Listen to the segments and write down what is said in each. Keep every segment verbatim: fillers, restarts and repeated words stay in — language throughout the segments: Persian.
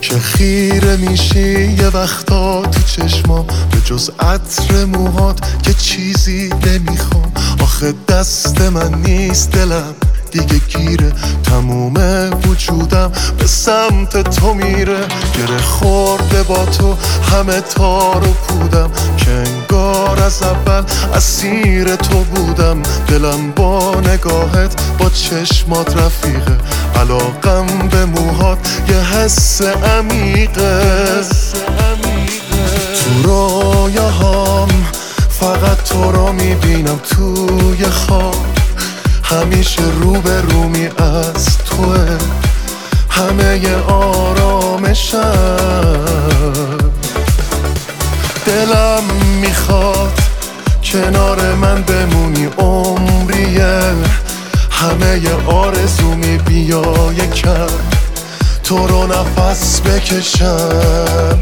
که خیره میشی یه وقتا تو چشمام، به جز عطر موهات که چیزی نمیخوام. آخه دست من نیست دلم دیگه گیره، تموم وجودم به سمت تو میره. گره خورده با تو همه تار و پودم، که انگار از اول اسیر تو بودم. دلم با نگاهت با چشمات رفیقه، علاقم به موهات یه حس عمیقه. تو رویاهام فقط تو رو میبینم توی خواب، همیشه رو به رومی از توه همه ی آرامشم. دلم میخواد کنار من بمونی عمریه، همه ی آرزومی بیا یکم تو رو نفس بکشم.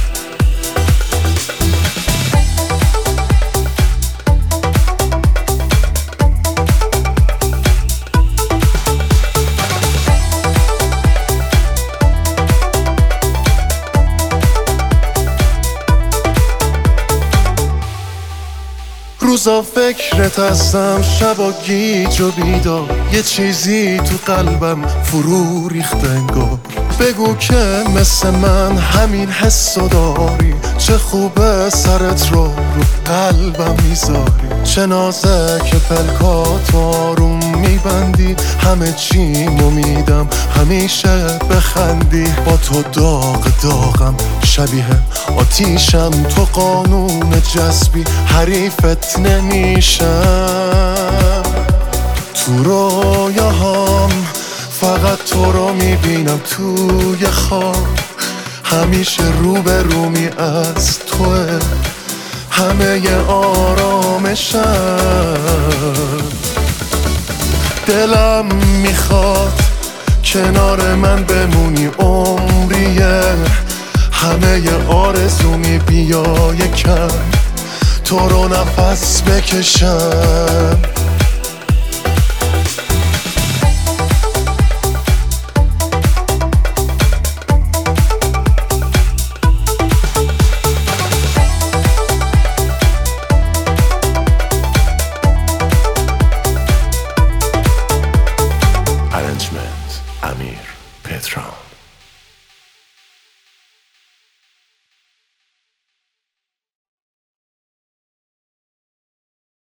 روزا فکرت هستم، شبا گیج و بیدار، یه چیزی تو قلبم فرو ریخت انگار. بگو که مثل من همین حسو داری، چه خوبه سرت رو رو قلبم میذاری. چه نازک پلکات آروم میبندی، همه چیمو میدم همیشه بخندی. با تو داغ داغم شبیه آتیشم، تو قانون جذبی حریفت نمیشم. تو رویاهام فقط تو رو میبینم توی خواب، همیشه رو به رومی از توه همه ی آرامشم. دلم میخواد کنار من بمونی عمریه، همه ی آرزومی بیا یکم تو رو نفس بکشم.